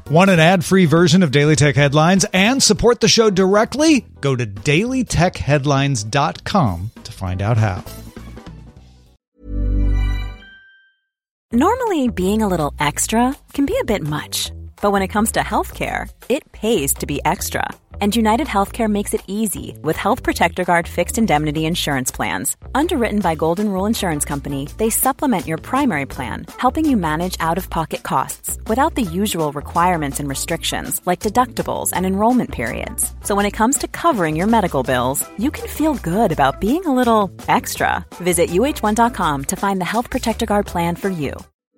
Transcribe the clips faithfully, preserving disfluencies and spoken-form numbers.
Want an ad-free version of Daily Tech Headlines and support the show directly? Go to daily tech headlines dot com to find out how. Normally, being a little extra can be a bit much. But when it comes to healthcare, it pays to be extra. And United Healthcare makes it easy with Health Protector Guard fixed indemnity insurance plans. Underwritten by Golden Rule Insurance Company, they supplement your primary plan, helping you manage out-of-pocket costs without the usual requirements and restrictions like deductibles and enrollment periods. So when it comes to covering your medical bills, you can feel good about being a little extra. Visit U H one dot com to find the Health Protector Guard plan for you.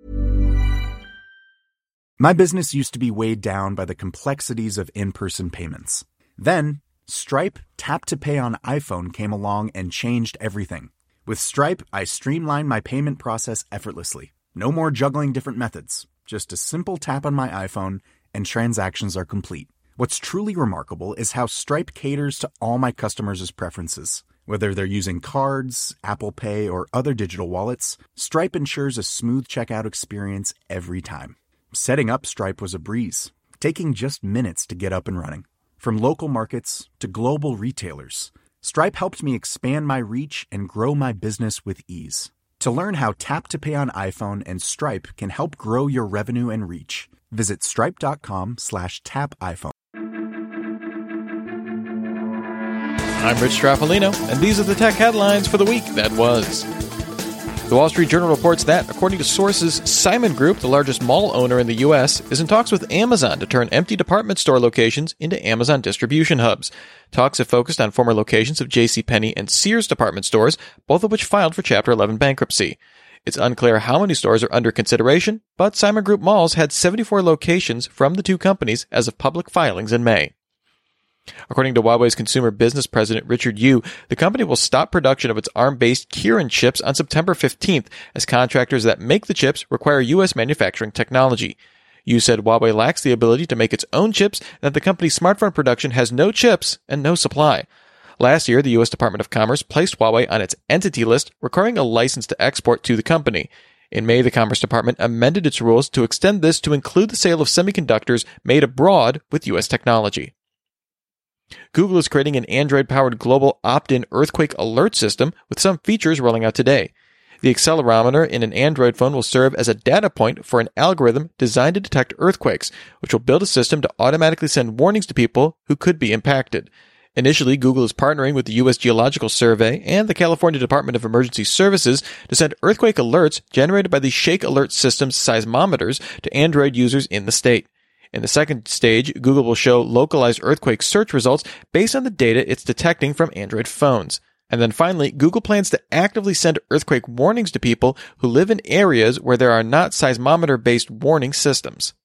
My business used to be weighed down by the complexities of in-person payments. Then, Stripe Tap to Pay on iPhone came along and changed everything. With Stripe, I streamlined my payment process effortlessly. No more juggling different methods. Just a simple tap on my iPhone and transactions are complete. What's truly remarkable is how Stripe caters to all my customers' preferences. Whether they're using cards, Apple Pay, or other digital wallets, Stripe ensures a smooth checkout experience every time. Setting up Stripe was a breeze, taking just minutes to get up and running. From local markets to global retailers, Stripe helped me expand my reach and grow my business with ease. To learn how Tap to Pay on iPhone and Stripe can help grow your revenue and reach, visit stripe.com slash tap iPhone. I'm Rich Straffolino, and these are the tech headlines for the week that was. The Wall Street Journal reports that, according to sources, Simon Group, the largest mall owner in the U S, is in talks with Amazon to turn empty department store locations into Amazon distribution hubs. Talks have focused on former locations of JCPenney and Sears department stores, both of which filed for Chapter eleven bankruptcy. It's unclear how many stores are under consideration, but Simon Group malls had seventy-four locations from the two companies as of public filings in May. According to Huawei's consumer business president Richard Yu, the company will stop production of its ARM-based Kirin chips on September fifteenth, as contractors that make the chips require U S manufacturing technology. Yu said Huawei lacks the ability to make its own chips and that the company's smartphone production has no chips and no supply. Last year, the U S Department of Commerce placed Huawei on its entity list, requiring a license to export to the company. In May, the Commerce Department amended its rules to extend this to include the sale of semiconductors made abroad with U S technology. Google is creating an Android-powered global opt-in earthquake alert system with some features rolling out today. The accelerometer in an Android phone will serve as a data point for an algorithm designed to detect earthquakes, which will build a system to automatically send warnings to people who could be impacted. Initially, Google is partnering with the U S Geological Survey and the California Department of Emergency Services to send earthquake alerts generated by the Shake Alert System's seismometers to Android users in the state. In the second stage, Google will show localized earthquake search results based on the data it's detecting from Android phones. And then finally, Google plans to actively send earthquake warnings to people who live in areas where there are not seismometer-based warning systems.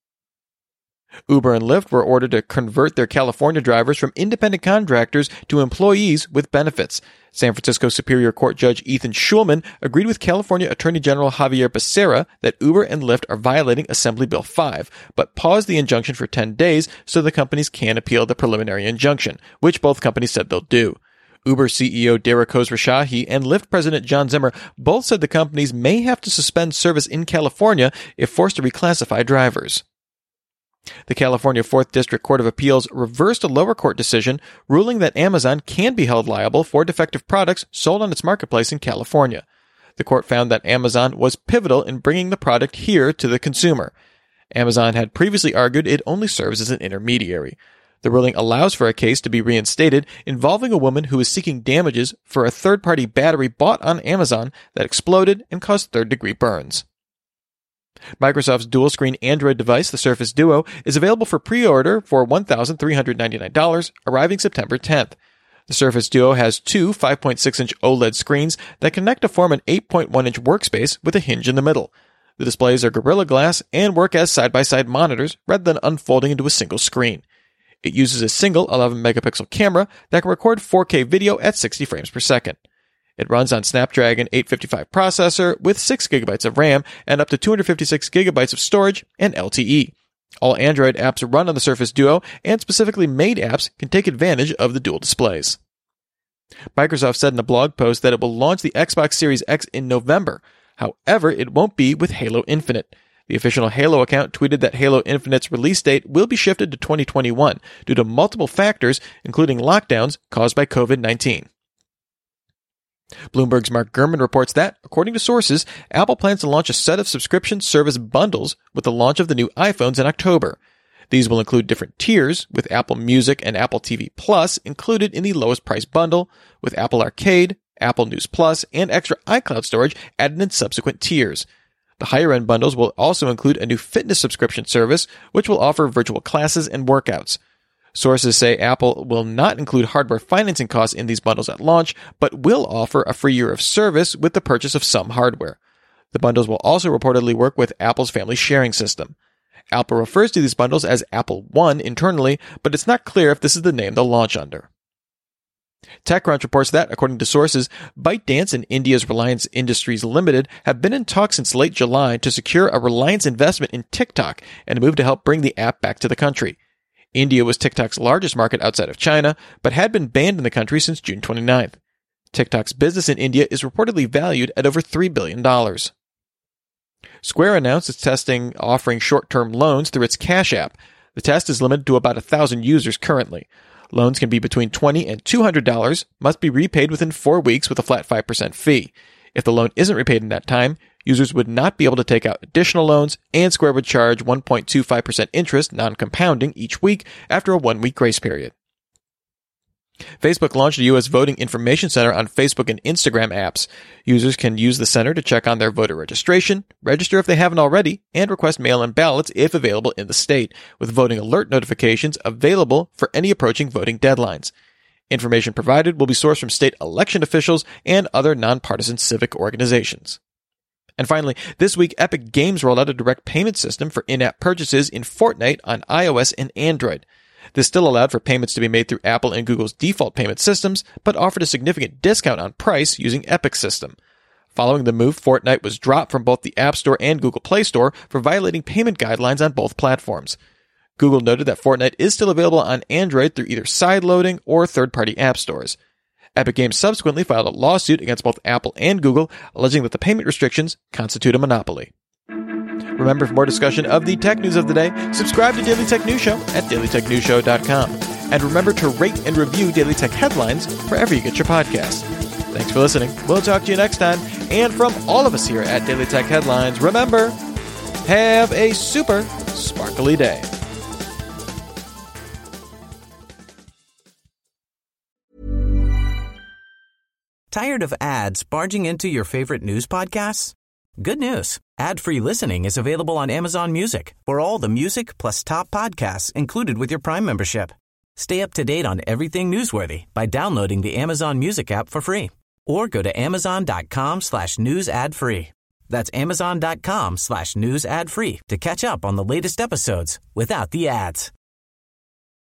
Uber and Lyft were ordered to convert their California drivers from independent contractors to employees with benefits. San Francisco Superior Court Judge Ethan Schulman agreed with California Attorney General Javier Becerra that Uber and Lyft are violating Assembly Bill five, but paused the injunction for ten days so the companies can appeal the preliminary injunction, which both companies said they'll do. Uber C E O Dara Khosrowshahi and Lyft President John Zimmer both said the companies may have to suspend service in California if forced to reclassify drivers. The California fourth District Court of Appeals reversed a lower court decision, ruling that Amazon can be held liable for defective products sold on its marketplace in California. The court found that Amazon was pivotal in bringing the product here to the consumer. Amazon had previously argued it only serves as an intermediary. The ruling allows for a case to be reinstated involving a woman who is seeking damages for a third-party battery bought on Amazon that exploded and caused third-degree burns. Microsoft's dual-screen Android device, the Surface Duo, is available for pre-order for one thousand three hundred ninety-nine dollars, arriving September tenth. The Surface Duo has two five point six inch OLED screens that connect to form an eight point one inch workspace with a hinge in the middle. The displays are Gorilla Glass and work as side-by-side monitors rather than unfolding into a single screen. It uses a single eleven megapixel camera that can record four K video at sixty frames per second. It runs on Snapdragon eight fifty-five processor with six gigabytes of RAM and up to two hundred fifty-six gigabytes of storage and L T E. All Android apps run on the Surface Duo, and specifically made apps can take advantage of the dual displays. Microsoft said in a blog post that it will launch the Xbox Series X in November. However, it won't be with Halo Infinite. The official Halo account tweeted that Halo Infinite's release date will be shifted to twenty twenty-one due to multiple factors, including lockdowns caused by covid nineteen. Bloomberg's Mark Gurman reports that, according to sources, Apple plans to launch a set of subscription service bundles with the launch of the new iPhones in October. These will include different tiers, with Apple Music and Apple T V Plus included in the lowest price bundle, with Apple Arcade, Apple News Plus, and extra iCloud storage added in subsequent tiers. The higher-end bundles will also include a new fitness subscription service, which will offer virtual classes and workouts. Sources say Apple will not include hardware financing costs in these bundles at launch, but will offer a free year of service with the purchase of some hardware. The bundles will also reportedly work with Apple's family sharing system. Apple refers to these bundles as Apple One internally, but it's not clear if this is the name they'll launch under. TechCrunch reports that, according to sources, ByteDance and India's Reliance Industries Limited have been in talks since late July to secure a Reliance investment in TikTok and a move to help bring the app back to the country. India was TikTok's largest market outside of China, but had been banned in the country since June twenty-ninth. TikTok's business in India is reportedly valued at over three billion dollars. Square announced it's testing offering short-term loans through its Cash App. The test is limited to about one thousand users currently. Loans can be between twenty dollars and two hundred dollars, must be repaid within four weeks with a flat five percent fee. If the loan isn't repaid in that time, users would not be able to take out additional loans, and Square would charge one point two five percent interest, non-compounding, each week after a one-week grace period. Facebook launched a U S voting information center on Facebook and Instagram apps. Users can use the center to check on their voter registration, register if they haven't already, and request mail-in ballots if available in the state, with voting alert notifications available for any approaching voting deadlines. Information provided will be sourced from state election officials and other nonpartisan civic organizations. And finally, this week, Epic Games rolled out a direct payment system for in-app purchases in Fortnite on iOS and Android. This still allowed for payments to be made through Apple and Google's default payment systems, but offered a significant discount on price using Epic's system. Following the move, Fortnite was dropped from both the App Store and Google Play Store for violating payment guidelines on both platforms. Google noted that Fortnite is still available on Android through either side-loading or third-party app stores. Epic Games subsequently filed a lawsuit against both Apple and Google, alleging that the payment restrictions constitute a monopoly. Remember, for more discussion of the tech news of the day, subscribe to Daily Tech News Show at daily tech news show dot com. And remember to rate and review Daily Tech Headlines wherever you get your podcasts. Thanks for listening. We'll talk to you next time. And from all of us here at Daily Tech Headlines, remember, have a super sparkly day. Tired of ads barging into your favorite news podcasts? Good news. Ad-free listening is available on Amazon Music for all the music plus top podcasts included with your Prime membership. Stay up to date on everything newsworthy by downloading the Amazon Music app for free or go to amazon.com slash news ad free. That's amazon.com slash news ad free to catch up on the latest episodes without the ads.